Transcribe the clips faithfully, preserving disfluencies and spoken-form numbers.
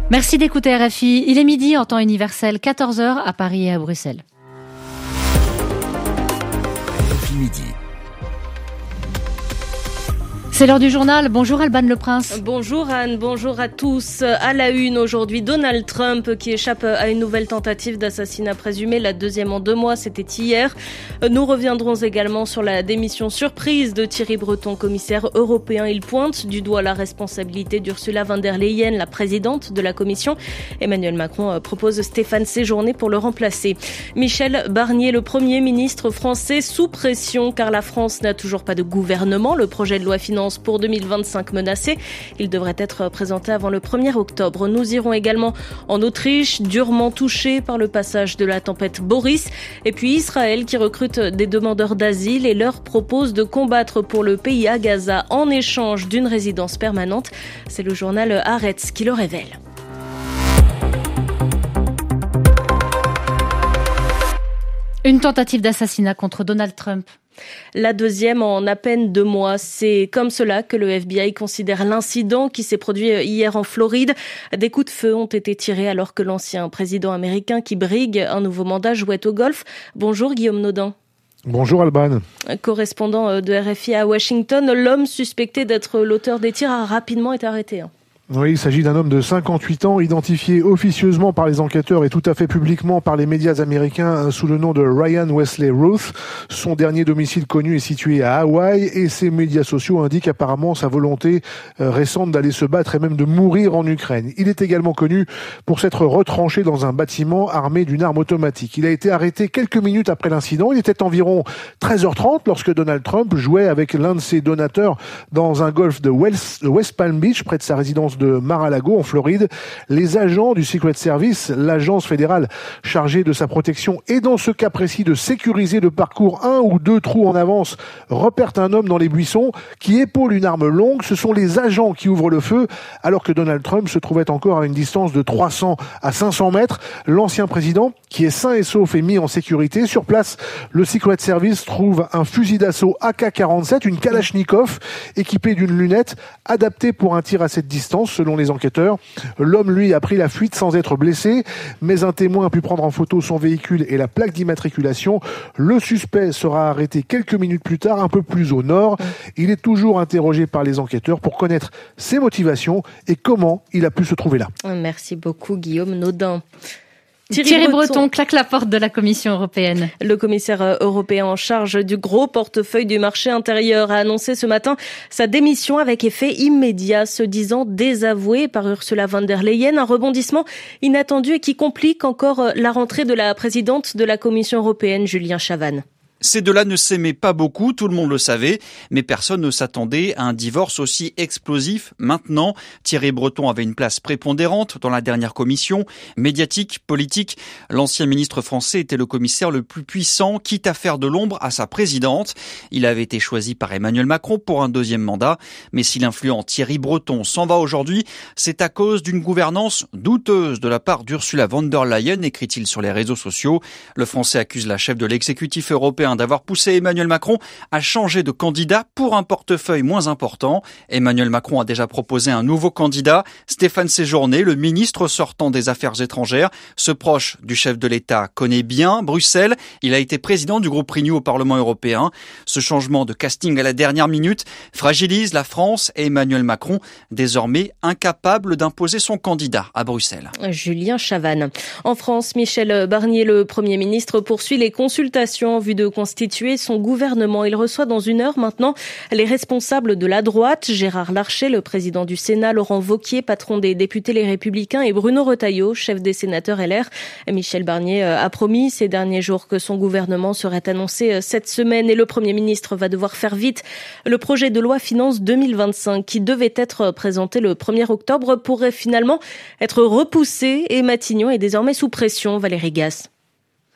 Merci d'écouter R F I. Il est midi en temps universel, quatorze heures à Paris et à Bruxelles. R F I midi. C'est l'heure du journal. Bonjour Alban Le Prince. Bonjour Anne, bonjour à tous. À la une aujourd'hui, Donald Trump qui échappe à une nouvelle tentative d'assassinat présumé, la deuxième en deux mois, c'était hier. Nous reviendrons également sur la démission surprise de Thierry Breton, commissaire européen. Il pointe du doigt la responsabilité d'Ursula von der Leyen, la présidente de la Commission. Emmanuel Macron propose Stéphane Séjourné pour le remplacer. Michel Barnier, le Premier ministre français, sous pression car la France n'a toujours pas de gouvernement. Le projet de loi finance pour deux mille vingt-cinq menacé. Il devrait être présenté avant le premier octobre. Nous irons également en Autriche, durement touché par le passage de la tempête Boris. Et puis Israël qui recrute des demandeurs d'asile et leur propose de combattre pour le pays à Gaza en échange d'une résidence permanente. C'est le journal Haaretz qui le révèle. Une tentative d'assassinat contre Donald Trump. La deuxième en à peine deux mois. C'est comme cela que le F B I considère l'incident qui s'est produit hier en Floride. Des coups de feu ont été tirés alors que l'ancien président américain qui brigue un nouveau mandat jouait au golf. Bonjour Guillaume Naudin. Bonjour Alban. Correspondant de R F I à Washington, l'homme suspecté d'être l'auteur des tirs a rapidement été arrêté. Oui, il s'agit d'un homme de cinquante-huit ans, identifié officieusement par les enquêteurs et tout à fait publiquement par les médias américains sous le nom de Ryan Wesley Ruth. Son dernier domicile connu est situé à Hawaï et ses médias sociaux indiquent apparemment sa volonté récente d'aller se battre et même de mourir en Ukraine. Il est également connu pour s'être retranché dans un bâtiment armé d'une arme automatique. Il a été arrêté quelques minutes après l'incident. Il était environ treize heures trente lorsque Donald Trump jouait avec l'un de ses donateurs dans un golf de West Palm Beach, près de sa résidence de Mar-a-Lago en Floride. Les agents du Secret Service, l'agence fédérale chargée de sa protection et dans ce cas précis de sécuriser le parcours un ou deux trous en avance, repèrent un homme dans les buissons qui épaule une arme longue. Ce sont les agents qui ouvrent le feu alors que Donald Trump se trouvait encore à une distance de trois cents à cinq cents mètres. L'ancien président, qui est sain et sauf, est mis en sécurité. Sur place, le Secret Service trouve un fusil d'assaut A K quarante-sept, une Kalachnikov équipée d'une lunette adaptée pour un tir à cette distance. Selon les enquêteurs, l'homme, lui, a pris la fuite sans être blessé, mais un témoin a pu prendre en photo son véhicule et la plaque d'immatriculation. Le suspect sera arrêté quelques minutes plus tard, un peu plus au nord. Il est toujours interrogé par les enquêteurs pour connaître ses motivations et comment il a pu se trouver là. Merci beaucoup Guillaume Naudin. Thierry, Thierry Breton. Breton claque la porte de la Commission européenne. Le commissaire européen en charge du gros portefeuille du marché intérieur a annoncé ce matin sa démission avec effet immédiat, se disant désavoué par Ursula von der Leyen. Un rebondissement inattendu et qui complique encore la rentrée de la présidente de la Commission européenne, Julien Chavannes. Ces deux-là ne s'aimaient pas beaucoup, tout le monde le savait, mais personne ne s'attendait à un divorce aussi explosif. Maintenant, Thierry Breton avait une place prépondérante dans la dernière commission, médiatique, politique. L'ancien ministre français était le commissaire le plus puissant, quitte à faire de l'ombre à sa présidente. Il avait été choisi par Emmanuel Macron pour un deuxième mandat, mais si l'influent Thierry Breton s'en va aujourd'hui, c'est à cause d'une gouvernance douteuse de la part d'Ursula von der Leyen, écrit-il sur les réseaux sociaux. Le Français accuse la chef de l'exécutif européen d'avoir poussé Emmanuel Macron à changer de candidat pour un portefeuille moins important. Emmanuel Macron a déjà proposé un nouveau candidat, Stéphane Séjourné, le ministre sortant des Affaires étrangères. Ce proche du chef de l'État connaît bien Bruxelles. Il a été président du groupe Renew au Parlement européen. Ce changement de casting à la dernière minute fragilise la France et Emmanuel Macron, désormais incapable d'imposer son candidat à Bruxelles. Julien Chavannes. En France, Michel Barnier, le Premier ministre, poursuit les consultations en vue de constituer son gouvernement. Il reçoit dans une heure maintenant les responsables de la droite, Gérard Larcher, le président du Sénat, Laurent Wauquiez, patron des députés Les Républicains, et Bruno Retailleau, chef des sénateurs L R. Michel Barnier a promis ces derniers jours que son gouvernement serait annoncé cette semaine et le Premier ministre va devoir faire vite. Le projet de loi finance deux mille vingt-cinq, qui devait être présenté le premier octobre, pourrait finalement être repoussé et Matignon est désormais sous pression. Valérie Gasse.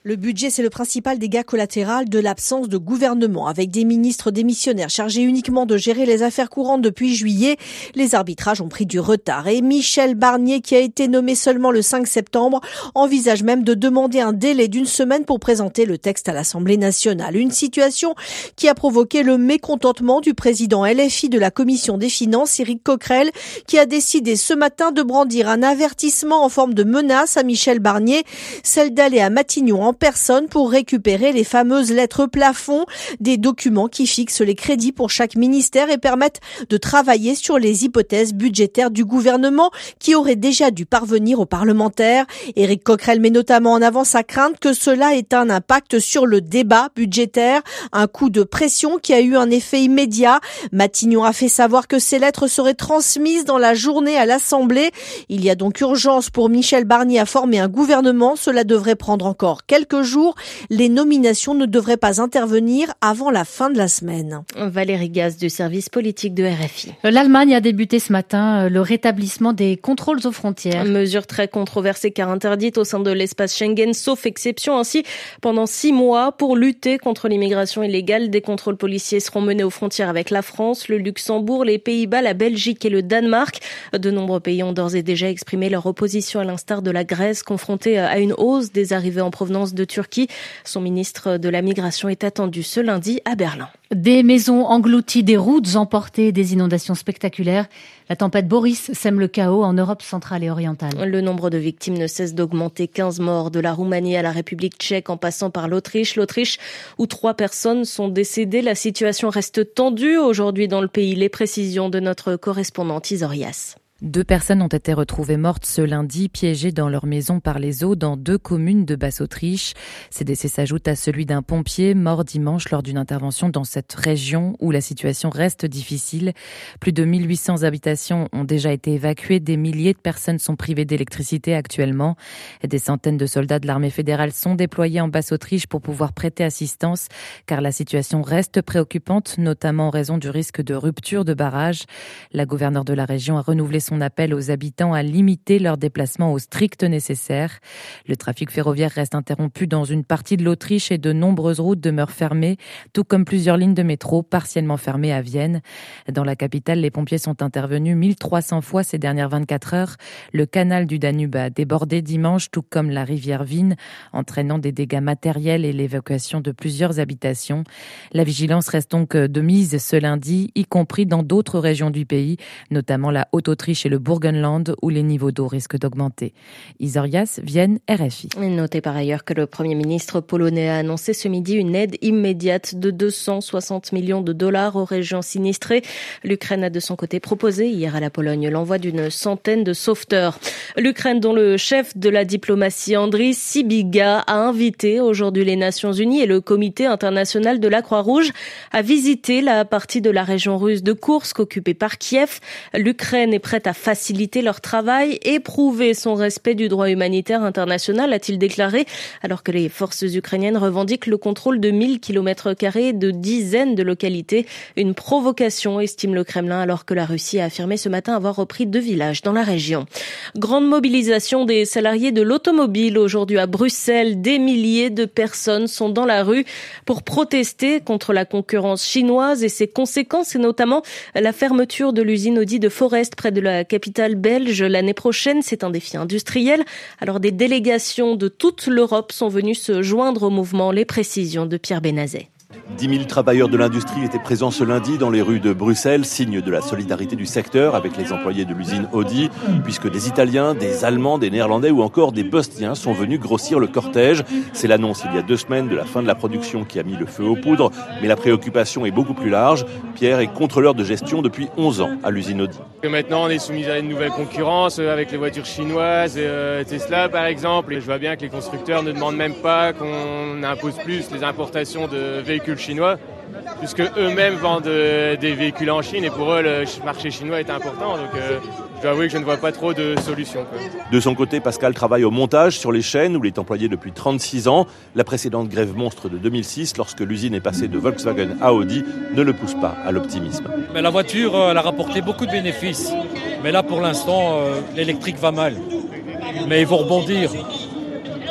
Le budget, c'est le principal dégât collatéral de l'absence de gouvernement. Avec des ministres démissionnaires chargés uniquement de gérer les affaires courantes depuis juillet, les arbitrages ont pris du retard. Et Michel Barnier, qui a été nommé seulement le cinq septembre, envisage même de demander un délai d'une semaine pour présenter le texte à l'Assemblée nationale. Une situation qui a provoqué le mécontentement du président L F I de la Commission des Finances, Éric Coquerel, qui a décidé ce matin de brandir un avertissement en forme de menace à Michel Barnier, celle d'aller à Matignon en personne pour récupérer les fameuses lettres plafond, des documents qui fixent les crédits pour chaque ministère et permettent de travailler sur les hypothèses budgétaires du gouvernement qui auraient déjà dû parvenir aux parlementaires. Éric Coquerel met notamment en avant sa crainte que cela ait un impact sur le débat budgétaire, un coup de pression qui a eu un effet immédiat. Matignon a fait savoir que ces lettres seraient transmises dans la journée à l'Assemblée. Il y a donc urgence pour Michel Barnier à former un gouvernement. Cela devrait prendre encore quelques jours. Les nominations ne devraient pas intervenir avant la fin de la semaine. Valérie Gaz du service politique de R F I. L'Allemagne a débuté ce matin le rétablissement des contrôles aux frontières. Mesure très controversée car interdite au sein de l'espace Schengen, sauf exception. Ainsi, pendant six mois, pour lutter contre l'immigration illégale, des contrôles policiers seront menés aux frontières avec la France, le Luxembourg, les Pays-Bas, la Belgique et le Danemark. De nombreux pays ont d'ores et déjà exprimé leur opposition, à l'instar de la Grèce, confrontée à une hausse des arrivées en provenance de Turquie. Son ministre de la Migration est attendu ce lundi à Berlin. Des maisons englouties, des routes emportées, des inondations spectaculaires. La tempête Boris sème le chaos en Europe centrale et orientale. Le nombre de victimes ne cesse d'augmenter. quinze morts de la Roumanie à la République tchèque en passant par l'Autriche. L'Autriche où trois personnes sont décédées. La situation reste tendue aujourd'hui dans le pays. Les précisions de notre correspondante Isorias. Deux personnes ont été retrouvées mortes ce lundi, piégées dans leur maison par les eaux dans deux communes de Basse-Autriche. Ces décès s'ajoutent à celui d'un pompier mort dimanche lors d'une intervention dans cette région où la situation reste difficile. Plus de mille huit cents habitations ont déjà été évacuées. Des milliers de personnes sont privées d'électricité actuellement. Des centaines de soldats de l'armée fédérale sont déployés en Basse-Autriche pour pouvoir prêter assistance car la situation reste préoccupante, notamment en raison du risque de rupture de barrages. La gouverneure de la région a renouvelé son appel aux habitants à limiter leurs déplacements au strict nécessaire. Le trafic ferroviaire reste interrompu dans une partie de l'Autriche et de nombreuses routes demeurent fermées, tout comme plusieurs lignes de métro partiellement fermées à Vienne. Dans la capitale, les pompiers sont intervenus mille trois cents fois ces dernières vingt-quatre heures. Le canal du Danube a débordé dimanche, tout comme la rivière Vin, entraînant des dégâts matériels et l'évacuation de plusieurs habitations. La vigilance reste donc de mise ce lundi, y compris dans d'autres régions du pays, notamment la Haute-Autriche et le Burgenland, où les niveaux d'eau risquent d'augmenter. Isorias, Vienne, R F I. Notez par ailleurs que le Premier ministre polonais a annoncé ce midi une aide immédiate de deux cent soixante millions de dollars aux régions sinistrées. L'Ukraine a de son côté proposé hier à la Pologne l'envoi d'une centaine de sauveteurs. L'Ukraine, dont le chef de la diplomatie Andriy Sybiga a invité aujourd'hui les Nations Unies et le Comité international de la Croix-Rouge à visiter la partie de la région russe de Koursk occupée par Kiev. L'Ukraine est prête à faciliter leur travail et prouver son respect du droit humanitaire international, a-t-il déclaré, alors que les forces ukrainiennes revendiquent le contrôle de mille kilomètres carrés de dizaines de localités. Une provocation, estime le Kremlin, alors que la Russie a affirmé ce matin avoir repris deux villages dans la région. Grande mobilisation des salariés de l'automobile aujourd'hui à Bruxelles. Des milliers de personnes sont dans la rue pour protester contre la concurrence chinoise et ses conséquences, et notamment la fermeture de l'usine Audi de Forest près de la capitale belge l'année prochaine. C'est un défi industriel. Alors des délégations de toute l'Europe sont venues se joindre au mouvement. Les précisions de Pierre Benazet. dix mille travailleurs de l'industrie étaient présents ce lundi dans les rues de Bruxelles, signe de la solidarité du secteur avec les employés de l'usine Audi, puisque des Italiens, des Allemands, des Néerlandais ou encore des Bosniens sont venus grossir le cortège. C'est l'annonce il y a deux semaines de la fin de la production qui a mis le feu aux poudres, mais la préoccupation est beaucoup plus large. Pierre est contrôleur de gestion depuis onze ans à l'usine Audi. Et maintenant, on est soumis à une nouvelle concurrence avec les voitures chinoises, euh, Tesla par exemple. Et je vois bien que les constructeurs ne demandent même pas qu'on impose plus les importations de véhicules chinois, puisque eux-mêmes vendent euh, des véhicules en Chine et pour eux le marché chinois est important. Donc euh, je dois avouer que je ne vois pas trop de solutions, quoi. De son côté, Pascal travaille au montage sur les chaînes où il est employé depuis trente-six ans. La précédente grève monstre de deux mille six, lorsque l'usine est passée de Volkswagen à Audi, ne le pousse pas à l'optimisme. Mais la voiture, elle a rapporté beaucoup de bénéfices. Mais là, pour l'instant, euh, l'électrique va mal. Mais ils vont rebondir.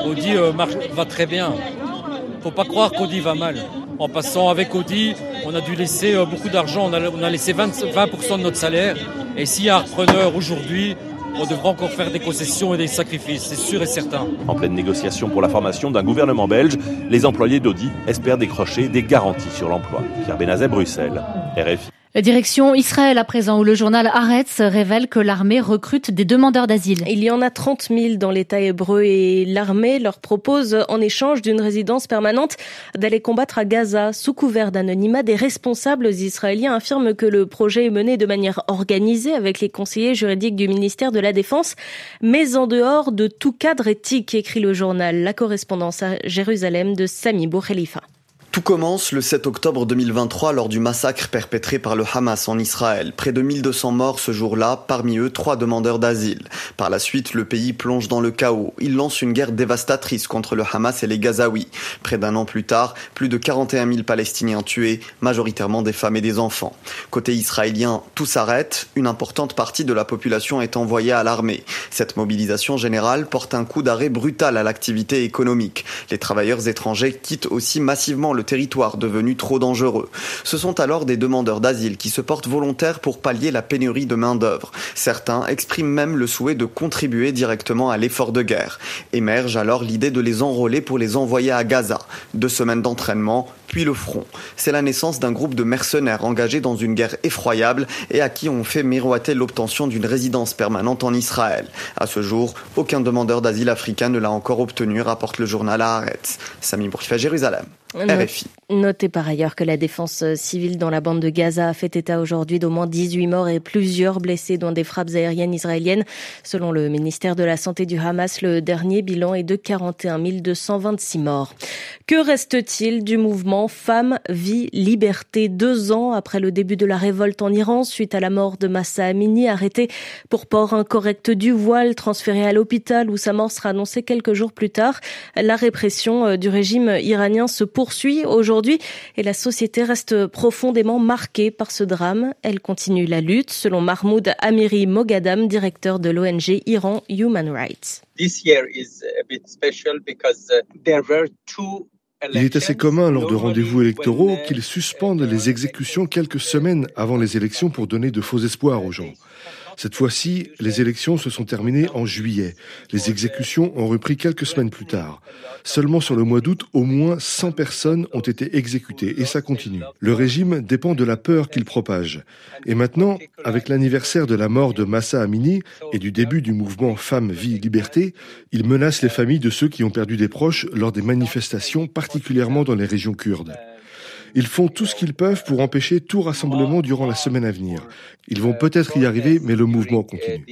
Audi euh, marche, va très bien. Faut pas croire qu'Audi va mal. En passant avec Audi, on a dû laisser euh, beaucoup d'argent, on a, on a laissé vingt, vingt pour cent de notre salaire. Et s'il y a un repreneur aujourd'hui, on devra encore faire des concessions et des sacrifices, c'est sûr et certain. En pleine négociation pour la formation d'un gouvernement belge, les employés d'Audi espèrent décrocher des garanties sur l'emploi. Pierre Benazet, Bruxelles, R F I. Direction Israël à présent, où le journal Haaretz révèle que l'armée recrute des demandeurs d'asile. Il y en a trente mille dans l'État hébreu et l'armée leur propose, en échange d'une résidence permanente, d'aller combattre à Gaza. Sous couvert d'anonymat, des responsables israéliens affirment que le projet est mené de manière organisée avec les conseillers juridiques du ministère de la Défense, mais en dehors de tout cadre éthique, écrit le journal. La correspondance à Jérusalem de Sami Boukhelifa. Tout commence le sept octobre deux mille vingt-trois lors du massacre perpétré par le Hamas en Israël. Près de mille deux cents morts ce jour-là, parmi eux trois demandeurs d'asile. Par la suite, le pays plonge dans le chaos. Il lance une guerre dévastatrice contre le Hamas et les Gazaouis. Près d'un an plus tard, plus de quarante et un mille Palestiniens tués, majoritairement des femmes et des enfants. Côté israélien, tout s'arrête. Une importante partie de la population est envoyée à l'armée. Cette mobilisation générale porte un coup d'arrêt brutal à l'activité économique. Les travailleurs étrangers quittent aussi massivement le territoire devenu trop dangereux. Ce sont alors des demandeurs d'asile qui se portent volontaires pour pallier la pénurie de main-d'œuvre. Certains expriment même le souhait de contribuer directement à l'effort de guerre. Émerge alors l'idée de les enrôler pour les envoyer à Gaza. Deux semaines d'entraînement, puis le front. C'est la naissance d'un groupe de mercenaires engagés dans une guerre effroyable et à qui on fait miroiter l'obtention d'une résidence permanente en Israël. À ce jour, aucun demandeur d'asile africain ne l'a encore obtenu, rapporte le journal Haaretz. Sami Boukhelifa, Jérusalem. R F I. Notez par ailleurs que la défense civile dans la bande de Gaza a fait état aujourd'hui d'au moins dix-huit morts et plusieurs blessés dans des frappes aériennes israéliennes. Selon le ministère de la Santé du Hamas, le dernier bilan est de quarante et un mille deux cent vingt-six morts. Que reste-t-il du mouvement Femmes, Vie, Liberté, deux ans après le début de la révolte en Iran suite à la mort de Mahsa Amini, arrêté pour port incorrect du voile, transféré à l'hôpital où sa mort sera annoncée quelques jours plus tard. La répression du régime iranien se poursuit aujourd'hui et la société reste profondément marquée par ce drame. Elle continue la lutte, selon Mahmoud Amiri Moghadam, directeur de l'O N G Iran Human Rights. This year is a bit special because there were two Il est assez commun lors de rendez-vous électoraux qu'ils suspendent les exécutions quelques semaines avant les élections pour donner de faux espoirs aux gens. Cette fois-ci, les élections se sont terminées en juillet. Les exécutions ont repris quelques semaines plus tard. Seulement sur le mois d'août, au moins cent personnes ont été exécutées et ça continue. Le régime dépend de la peur qu'il propage. Et maintenant, avec l'anniversaire de la mort de Mahsa Amini et du début du mouvement Femmes, Vie, Liberté, il menace les familles de ceux qui ont perdu des proches lors des manifestations, particulièrement dans les régions kurdes. Ils font tout ce qu'ils peuvent pour empêcher tout rassemblement durant la semaine à venir. Ils vont peut-être y arriver, mais le mouvement continue.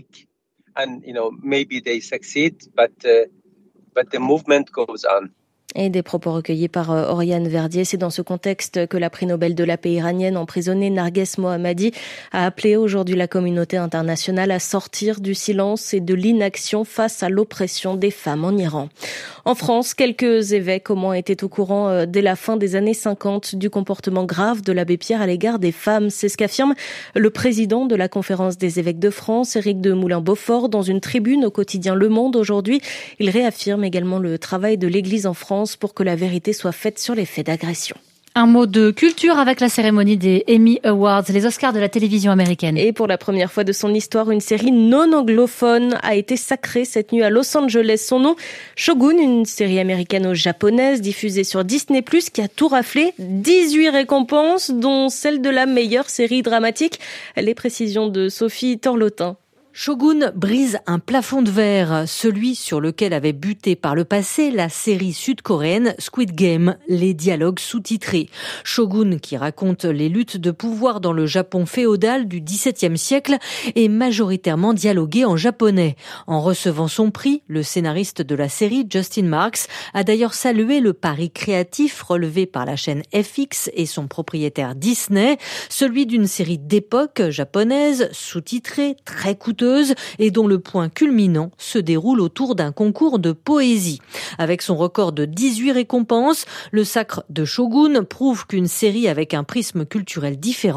Et des propos recueillis par Oriane Verdier. C'est dans ce contexte que la prix Nobel de la paix iranienne emprisonnée Narges Mohammadi a appelé aujourd'hui la communauté internationale à sortir du silence et de l'inaction face à l'oppression des femmes en Iran. En France, quelques évêques au moins étaient au courant dès la fin des années cinquante du comportement grave de l'abbé Pierre à l'égard des femmes. C'est ce qu'affirme le président de la Conférence des évêques de France, Éric de Moulin-Beaufort, dans une tribune au quotidien Le Monde aujourd'hui. Il réaffirme également le travail de l'Église en France pour que la vérité soit faite sur les faits d'agression. Un mot de culture avec la cérémonie des Emmy Awards, les Oscars de la télévision américaine. Et pour la première fois de son histoire, une série non anglophone a été sacrée cette nuit à Los Angeles. Son nom, Shogun, une série américano-japonaise diffusée sur Disney plus, qui a tout raflé, dix-huit récompenses, dont celle de la meilleure série dramatique. Les précisions de Sophie Torlotin. Shogun brise un plafond de verre, celui sur lequel avait buté par le passé la série sud-coréenne Squid Game, les dialogues sous-titrés. Shogun, qui raconte les luttes de pouvoir dans le Japon féodal du dix-septième siècle, est majoritairement dialogué en japonais. En recevant son prix, le scénariste de la série, Justin Marks, a d'ailleurs salué le pari créatif relevé par la chaîne F X et son propriétaire Disney, celui d'une série d'époque japonaise, sous-titrée, très coûteuse, et dont le point culminant se déroule autour d'un concours de poésie. Avec son record de dix-huit récompenses, le sacre de Shogun prouve qu'une série avec un prisme culturel différent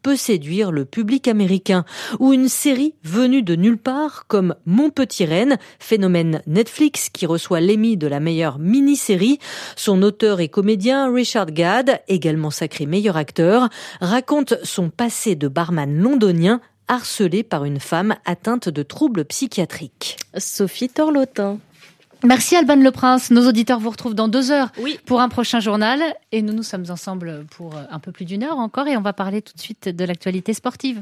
peut séduire le public américain. Ou une série venue de nulle part comme Mon Petit Renne, phénomène Netflix qui reçoit l'Emmy de la meilleure mini-série. Son auteur et comédien Richard Gad, également sacré meilleur acteur, raconte son passé de barman londonien harcelé par une femme atteinte de troubles psychiatriques. Sophie Torlotin. Merci Alban Le Prince. Nos auditeurs vous retrouvent dans deux heures oui. pour un prochain journal. Et nous, nous sommes ensemble pour un peu plus d'une heure encore. Et on va parler tout de suite de l'actualité sportive.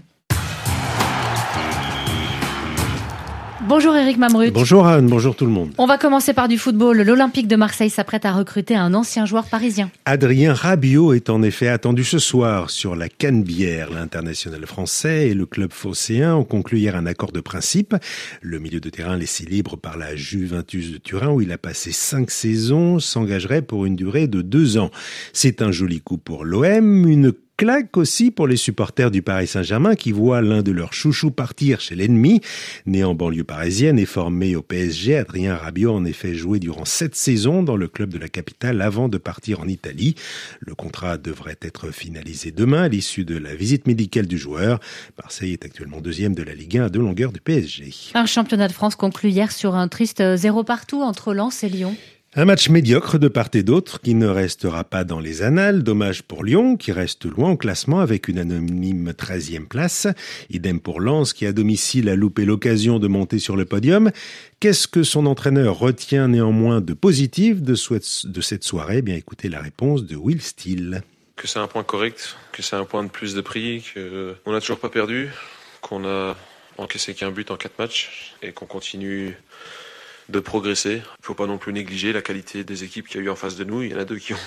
Bonjour Éric Mamrut. Bonjour Anne, bonjour tout le monde. On va commencer par du football. L'Olympique de Marseille s'apprête à recruter un ancien joueur parisien. Adrien Rabiot est en effet attendu ce soir sur la Canebière. L'international français et le club phocéen ont conclu hier un accord de principe. Le milieu de terrain laissé libre par la Juventus de Turin où il a passé cinq saisons s'engagerait pour une durée de deux ans. C'est un joli coup pour l'O M, une claque aussi pour les supporters du Paris Saint-Germain qui voient l'un de leurs chouchous partir chez l'ennemi. Né en banlieue parisienne et formé au P S G, Adrien Rabiot a en effet joué durant sept saisons dans le club de la capitale avant de partir en Italie. Le contrat devrait être finalisé demain à l'issue de la visite médicale du joueur. Marseille est actuellement deuxième de la Ligue un à deux longueurs du P S G. Un championnat de France conclu hier sur un triste zéro partout entre Lens et Lyon. Un match médiocre de part et d'autre qui ne restera pas dans les annales. Dommage pour Lyon qui reste loin au classement avec une anonyme treizième place. Idem pour Lens qui à domicile a loupé l'occasion de monter sur le podium. Qu'est-ce que son entraîneur retient néanmoins de positif de cette soirée ? Eh bien, écoutez la réponse de Will Steele. Que c'est un point correct, que c'est un point de plus de prix, qu'on n'a toujours pas perdu, qu'on a encaissé qu'un but en quatre matchs et qu'on continue de progresser. Il ne faut pas non plus négliger la qualité des équipes qu'il y a eu en face de nous. Il y en a deux qui ont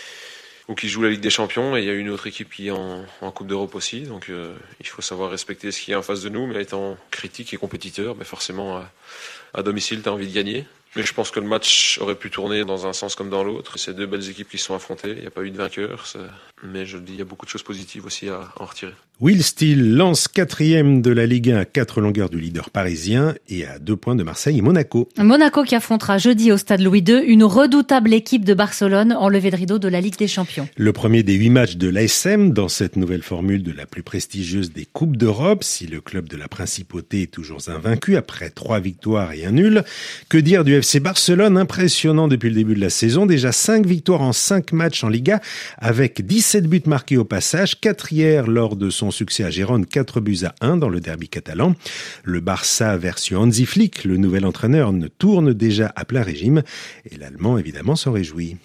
ou qui jouent la Ligue des Champions et il y a une autre équipe qui est en, en Coupe d'Europe aussi. Donc euh, il faut savoir respecter ce qu'il y a en face de nous, mais étant critique et compétiteur, mais forcément à, à domicile, tu as envie de gagner. Mais je pense que le match aurait pu tourner dans un sens comme dans l'autre. C'est deux belles équipes qui se sont affrontées. Il n'y a pas eu de vainqueur. Ça... Mais je le dis, il y a beaucoup de choses positives aussi à en retirer. Will Steele lance quatrième de la Ligue un à quatre longueurs du leader parisien et à deux points de Marseille et Monaco. Monaco qui affrontera jeudi au stade Louis deux une redoutable équipe de Barcelone en levée de rideau de la Ligue des Champions. Le premier des huit matchs de l'A S M dans cette nouvelle formule de la plus prestigieuse des Coupes d'Europe. Si le club de la Principauté est toujours invaincu après trois victoires et un nul. Que dire du F C Barcelone, impressionnant depuis le début de la saison. Déjà cinq victoires en cinq matchs en Liga avec dix-sept buts marqués au passage. quatre hier lors de son succès à Gérone, quatre buts à un dans le derby catalan. Le Barça version Hansi Flick, le nouvel entraîneur, ne tourne déjà à plein régime et l'Allemand évidemment s'en réjouit.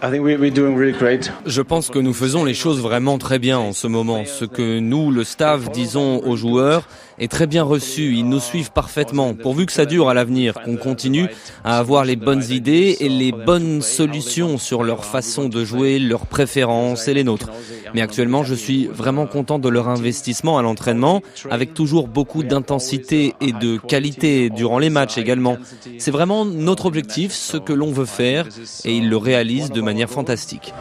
Je pense que nous faisons les choses vraiment très bien en ce moment. Ce que nous, le staff, disons aux joueurs est très bien reçu. Ils nous suivent parfaitement. Pourvu que ça dure à l'avenir, qu'on continue à avoir les bonnes idées et les bonnes solutions sur leur façon de jouer, leurs préférences et les nôtres. Mais actuellement, je suis vraiment content de leur investissement à l'entraînement, avec toujours beaucoup d'intensité et de qualité durant les matchs également. C'est vraiment notre objectif, ce que l'on veut faire, et ils le réalisent de manière fantastique.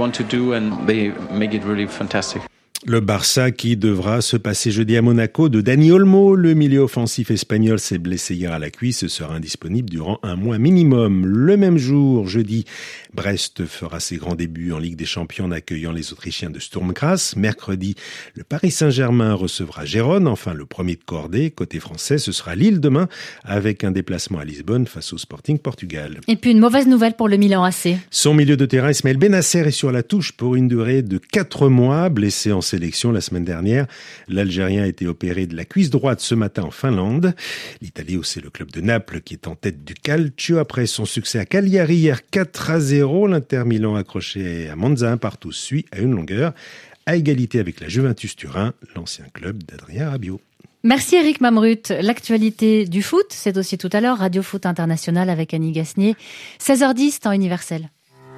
Le Barça qui devra se passer jeudi à Monaco de Dani Olmo. Le milieu offensif espagnol s'est blessé hier à la cuisse et sera indisponible durant un mois minimum. Le même jour, jeudi, Brest fera ses grands débuts en Ligue des Champions en accueillant les Autrichiens de Sturm Graz. Mercredi, le Paris Saint-Germain recevra Gérone. Enfin, le premier de cordée, côté français, ce sera Lille demain avec un déplacement à Lisbonne face au Sporting Portugal. Et puis une mauvaise nouvelle pour le Milan A C. Son milieu de terrain, Ismaël Bennacer, est sur la touche pour une durée de quatre mois, blessé en sélection la semaine dernière. L'Algérien a été opéré de la cuisse droite ce matin en Finlande. L'Italie, c'est le club de Naples qui est en tête du calcio après son succès à Cagliari hier quatre à zéro. L'Inter Milan accroché à Monza un partout suit à une longueur à égalité avec la Juventus Turin, l'ancien club d'Adrien Rabiot. Merci Éric Mamrut. L'actualité du foot, c'est aussi tout à l'heure Radio Foot International avec Annie Gasnier. seize heures dix, temps universel.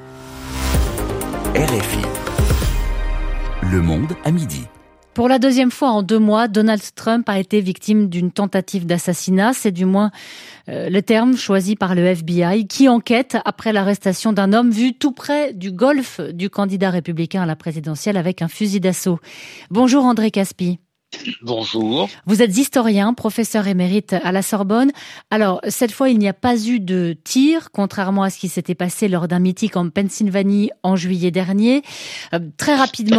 R F I. Le Monde à midi. Pour la deuxième fois en deux mois, Donald Trump a été victime d'une tentative d'assassinat. C'est du moins euh, le terme choisi par le F B I qui enquête après l'arrestation d'un homme vu tout près du golf du candidat républicain à la présidentielle avec un fusil d'assaut. Bonjour André Caspi. Bonjour. Vous êtes historien, professeur émérite à la Sorbonne. Alors, cette fois, il n'y a pas eu de tir, contrairement à ce qui s'était passé lors d'un meeting en Pennsylvanie en juillet dernier. Euh, très rapidement,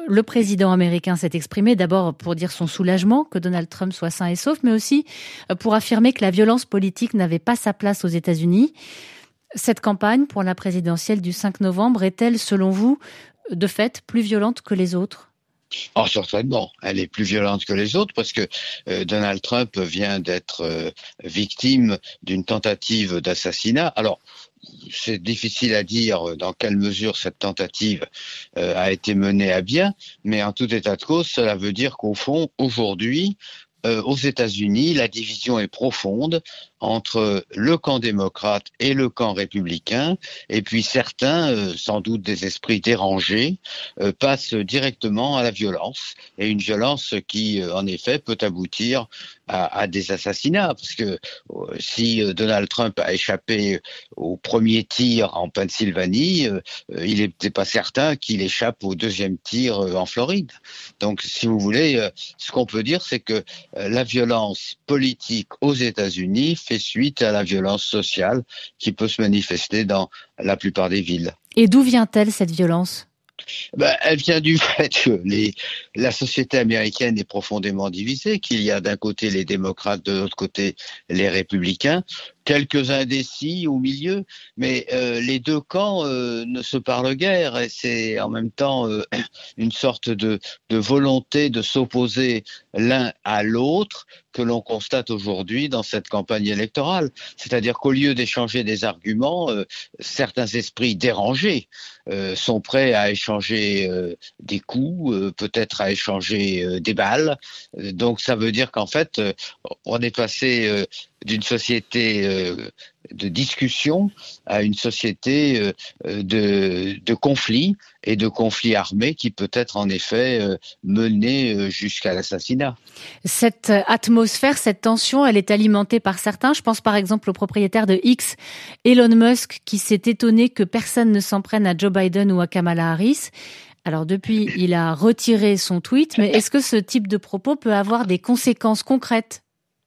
Le président américain s'est exprimé d'abord pour dire son soulagement que Donald Trump soit sain et sauf, mais aussi pour affirmer que la violence politique n'avait pas sa place aux États-Unis. Cette campagne pour la présidentielle du cinq novembre est-elle, selon vous, de fait, plus violente que les autres ? Oh, certainement, elle est plus violente que les autres parce que euh, Donald Trump vient d'être euh, victime d'une tentative d'assassinat. Alors, c'est difficile à dire dans quelle mesure cette tentative euh, a été menée à bien, mais en tout état de cause, cela veut dire qu'au fond, aujourd'hui, euh, aux États-Unis, la division est profonde entre le camp démocrate et le camp républicain, et puis certains, euh, sans doute des esprits dérangés, euh, passent directement à la violence, et une violence qui, euh, en effet, peut aboutir à, à des assassinats, parce que euh, si euh, Donald Trump a échappé au premier tir en Pennsylvanie, euh, euh, il n'était pas certain qu'il échappe au deuxième tir euh, en Floride. Donc, si vous voulez, euh, ce qu'on peut dire, c'est que euh, la violence politique aux États-Unis fait suite à la violence sociale qui peut se manifester dans la plupart des villes. Et d'où vient-elle, cette violence ? Ben, elle vient du fait que les, la société américaine est profondément divisée, qu'il y a d'un côté les démocrates, de l'autre côté les républicains, quelques indécis au milieu, mais euh, les deux camps euh, ne se parlent guère et c'est en même temps euh, une sorte de, de volonté de s'opposer l'un à l'autre que l'on constate aujourd'hui dans cette campagne électorale. C'est-à-dire qu'au lieu d'échanger des arguments, euh, certains esprits dérangés euh, sont prêts à échanger euh, des coups, euh, peut-être à échanger euh, des balles. Euh, donc ça veut dire qu'en fait, euh, on est passé euh, d'une société euh, de discussion à une société euh, de, de conflits et de conflits armés qui peut être en effet euh, mené euh, jusqu'à l'assassinat. Cette atmosphère, cette tension, elle est alimentée par certains. Je pense par exemple au propriétaire de X, Elon Musk, qui s'est étonné que personne ne s'en prenne à Joe Biden ou à Kamala Harris. Alors depuis, il a retiré son tweet, mais est-ce que ce type de propos peut avoir des conséquences concrètes ?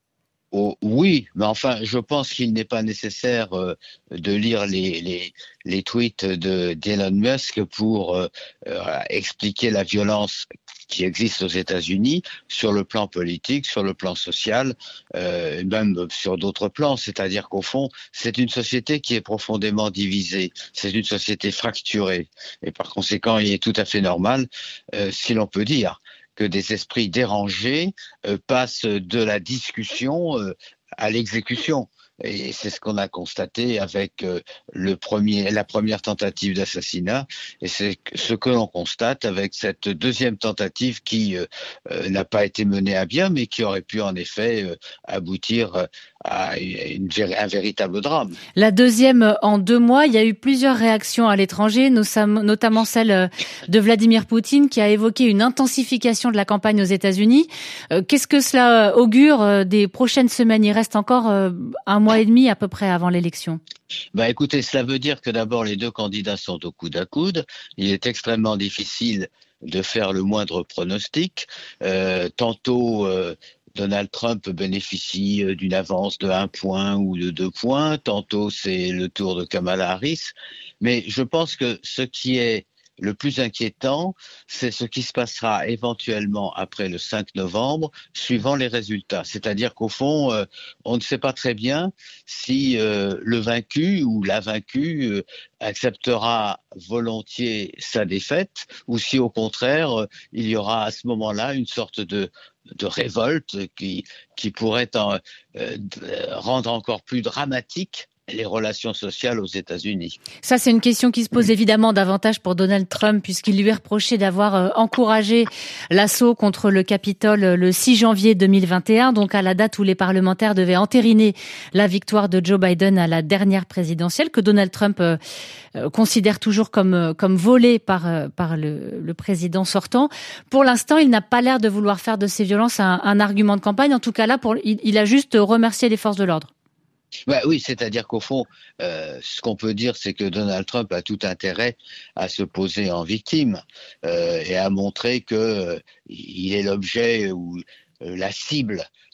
Oh, oui, mais enfin, je pense qu'il n'est pas nécessaire euh, de lire les, les, les tweets de, d'Elon Musk pour euh, euh, expliquer la violence qui existe aux États-Unis sur le plan politique, sur le plan social, euh, même sur d'autres plans. C'est-à-dire qu'au fond, c'est une société qui est profondément divisée. C'est une société fracturée. Et par conséquent, il est tout à fait normal, euh, si l'on peut dire, que des esprits dérangés euh, passent de la discussion euh, à l'exécution. Et c'est ce qu'on a constaté avec euh, le premier, la première tentative d'assassinat, et c'est ce que l'on constate avec cette deuxième tentative qui euh, euh, n'a pas été menée à bien, mais qui aurait pu en effet euh, aboutir euh, à une, un véritable drame. La deuxième en deux mois, il y a eu plusieurs réactions à l'étranger, notamment celle de Vladimir Poutine qui a évoqué une intensification de la campagne aux États-Unis. Qu'est-ce que cela augure des prochaines semaines ? Il reste encore un mois et demi à peu près avant l'élection. Bah écoutez, cela veut dire que d'abord les deux candidats sont au coude à coude. Il est extrêmement difficile de faire le moindre pronostic. Euh, tantôt euh, Donald Trump bénéficie d'une avance de un point ou de deux points. Tantôt, c'est le tour de Kamala Harris. Mais je pense que ce qui est le plus inquiétant, c'est ce qui se passera éventuellement après le cinq novembre, suivant les résultats. C'est-à-dire qu'au fond, euh, on ne sait pas très bien si euh, le vaincu ou la vaincue euh, acceptera volontiers sa défaite, ou si au contraire, euh, il y aura à ce moment-là une sorte de de révolte qui, qui pourrait en, euh, rendre encore plus dramatique les relations sociales aux États-Unis. Ça, c'est une question qui se pose évidemment davantage pour Donald Trump, puisqu'il lui est reproché d'avoir encouragé l'assaut contre le Capitole le six janvier deux mille vingt et un, donc à la date où les parlementaires devaient entériner la victoire de Joe Biden à la dernière présidentielle, que Donald Trump euh, considère toujours comme comme volée par par le, le président sortant. Pour l'instant, il n'a pas l'air de vouloir faire de ces violences un, un argument de campagne. En tout cas, là, pour, il, il a juste remercié les forces de l'ordre. Bah oui, c'est-à-dire qu'au fond, euh, ce qu'on peut dire, c'est que Donald Trump a tout intérêt à se poser en victime euh, et à montrer que euh, il est l'objet ou euh, la cible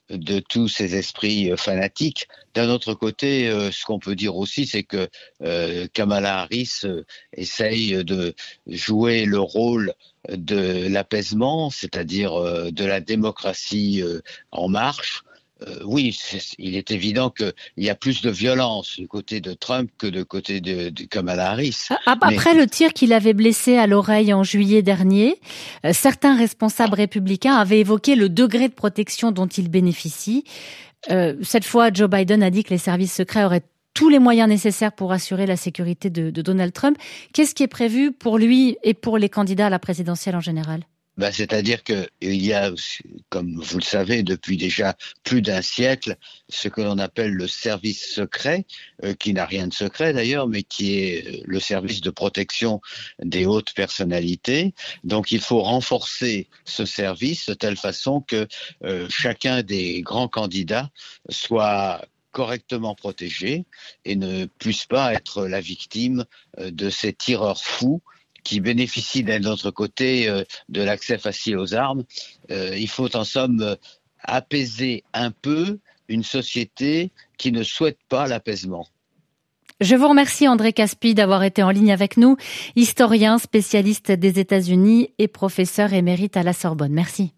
de tous ces esprits fanatiques. D'un autre côté, euh, ce qu'on peut dire aussi, c'est que euh, Kamala Harris euh, essaye de jouer le rôle de l'apaisement, c'est-à-dire euh, de la démocratie euh, en marche. Euh, oui, c'est, il est évident qu'il y a plus de violence du côté de Trump que du côté de, de Kamala Harris. Après Mais... le tir qu'il avait blessé à l'oreille en juillet dernier, euh, certains responsables républicains avaient évoqué le degré de protection dont il bénéficie. Euh, cette fois, Joe Biden a dit que les services secrets auraient tous les moyens nécessaires pour assurer la sécurité de, de Donald Trump. Qu'est-ce qui est prévu pour lui et pour les candidats à la présidentielle en général ? Ben, c'est-à-dire qu'il y a, comme vous le savez, depuis déjà plus d'un siècle, ce que l'on appelle le service secret, euh, qui n'a rien de secret d'ailleurs, mais qui est le service de protection des hautes personnalités. Donc il faut renforcer ce service de telle façon que euh, chacun des grands candidats soit correctement protégé et ne puisse pas être la victime euh, de ces tireurs fous qui bénéficient d'un autre côté euh, de l'accès facile aux armes. Euh, il faut en somme euh, apaiser un peu une société qui ne souhaite pas l'apaisement. Je vous remercie André Caspi d'avoir été en ligne avec nous, historien, spécialiste des États-Unis et professeur émérite à la Sorbonne. Merci.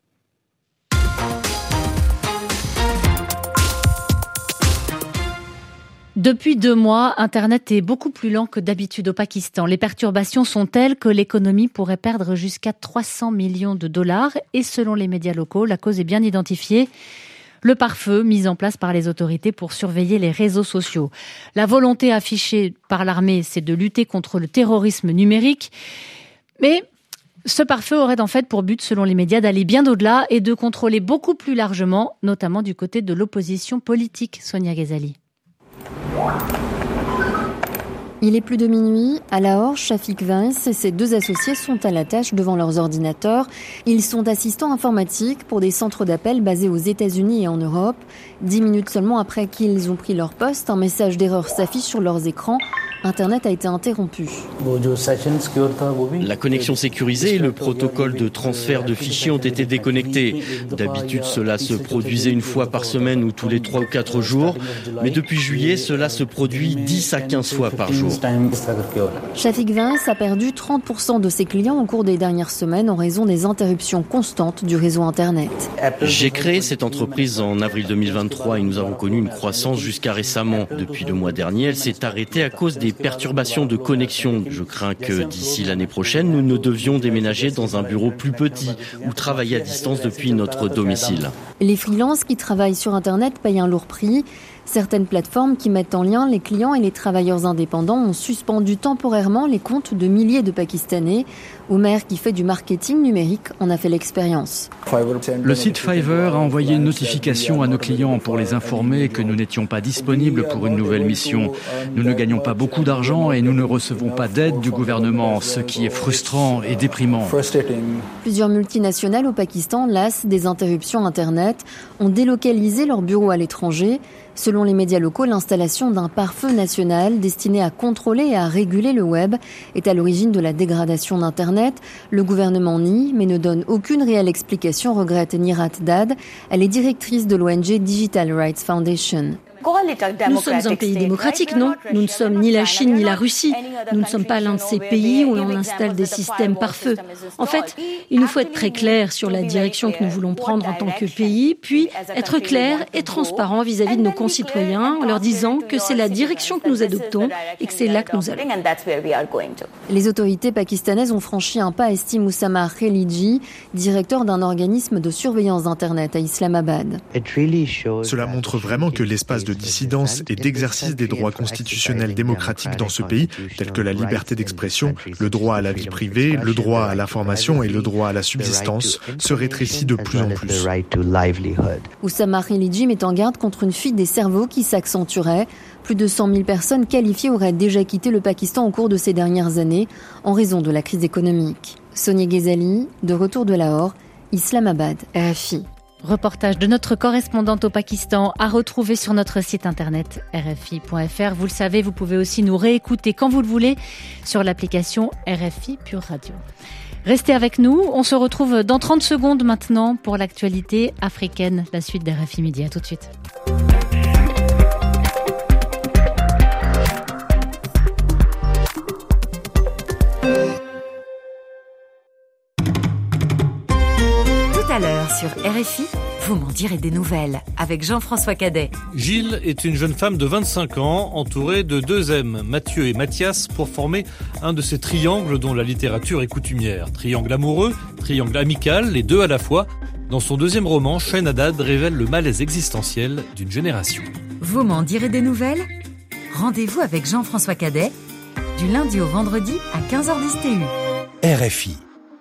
Depuis deux mois, Internet est beaucoup plus lent que d'habitude au Pakistan. Les perturbations sont telles que l'économie pourrait perdre jusqu'à trois cents millions de dollars. Et selon les médias locaux, la cause est bien identifiée. Le pare-feu mis en place par les autorités pour surveiller les réseaux sociaux. La volonté affichée par l'armée, c'est de lutter contre le terrorisme numérique. Mais ce pare-feu aurait en fait pour but, selon les médias, d'aller bien au-delà et de contrôler beaucoup plus largement, notamment du côté de l'opposition politique. Sonia Ghazali. Il est plus de minuit. À Lahore, Shafiq Vince et ses deux associés sont à la tâche devant leurs ordinateurs. Ils sont assistants informatiques pour des centres d'appel basés aux États-Unis et en Europe. Dix minutes seulement après qu'ils ont pris leur poste, un message d'erreur s'affiche sur leurs écrans. Internet a été interrompu. La connexion sécurisée et le protocole de transfert de fichiers ont été déconnectés. D'habitude, cela se produisait une fois par semaine ou tous les trois ou quatre jours. Mais depuis juillet, cela se produit dix à quinze fois par jour. Shafiq Vince a perdu trente pour cent de ses clients au cours des dernières semaines en raison des interruptions constantes du réseau Internet. J'ai créé cette entreprise en avril deux mille vingt-trois et nous avons connu une croissance jusqu'à récemment. Depuis le mois dernier, elle s'est arrêtée à cause des perturbations de connexion. Je crains que d'ici l'année prochaine, nous ne devions déménager dans un bureau plus petit ou travailler à distance depuis notre domicile. Les freelances qui travaillent sur Internet payent un lourd prix. Certaines plateformes qui mettent en lien les clients et les travailleurs indépendants ont suspendu temporairement les comptes de milliers de Pakistanais. Omer, qui fait du marketing numérique, en a fait l'expérience. Le site Fiverr a envoyé une notification à nos clients pour les informer que nous n'étions pas disponibles pour une nouvelle mission. Nous ne gagnons pas beaucoup d'argent et nous ne recevons pas d'aide du gouvernement, ce qui est frustrant et déprimant. Plusieurs multinationales au Pakistan, las des interruptions Internet, ont délocalisé leurs bureaux à l'étranger. Selon les médias locaux, l'installation d'un pare-feu national destiné à contrôler et à réguler le web est à l'origine de la dégradation d'Internet. Le gouvernement nie, mais ne donne aucune réelle explication, regrette Nirat Dad. Elle est directrice de l'O N G Digital Rights Foundation. Nous sommes un pays démocratique, non ? Nous ne sommes ni la Chine ni la Russie. Nous ne sommes pas l'un de ces pays où l'on installe des systèmes pare-feu. En fait, il nous faut être très clair sur la direction que nous voulons prendre en tant que pays, puis être clair et transparent vis-à-vis de nos concitoyens en leur disant que c'est la direction que nous adoptons et que c'est là que nous allons. Les autorités pakistanaises ont franchi un pas, estime Oussama Khelidji, directeur d'un organisme de surveillance d'Internet à Islamabad. Cela montre vraiment que l'espace de dissidence et d'exercice des droits constitutionnels démocratiques dans ce pays, tels que la liberté d'expression, le droit à la vie privée, le droit à l'information et le droit à la subsistance, se rétrécit de plus en plus. Oussama Khelidji met en garde contre une fuite des cerveaux qui s'accentuerait. Plus de cent mille personnes qualifiées auraient déjà quitté le Pakistan au cours de ces dernières années en raison de la crise économique. Sonia Ghazali, de retour de Lahore, Islamabad, R F I. Reportage de notre correspondante au Pakistan à retrouver sur notre site internet r f i point f r. Vous le savez, vous pouvez aussi nous réécouter quand vous le voulez sur l'application R F I Pure Radio. Restez avec nous, on se retrouve dans trente secondes maintenant pour l'actualité africaine, la suite d'R F I Midi. À tout de suite. Tout à l'heure sur R F I, vous m'en direz des nouvelles avec Jean-François Cadet. Gilles est une jeune femme de vingt-cinq ans entourée de deux M, Mathieu et Mathias, pour former un de ces triangles dont la littérature est coutumière. Triangle amoureux, triangle amical, les deux à la fois. Dans son deuxième roman, Chêne Haddad révèle le malaise existentiel d'une génération. Vous m'en direz des nouvelles ? Rendez-vous avec Jean-François Cadet du lundi au vendredi à quinze heures dix T U. R F I.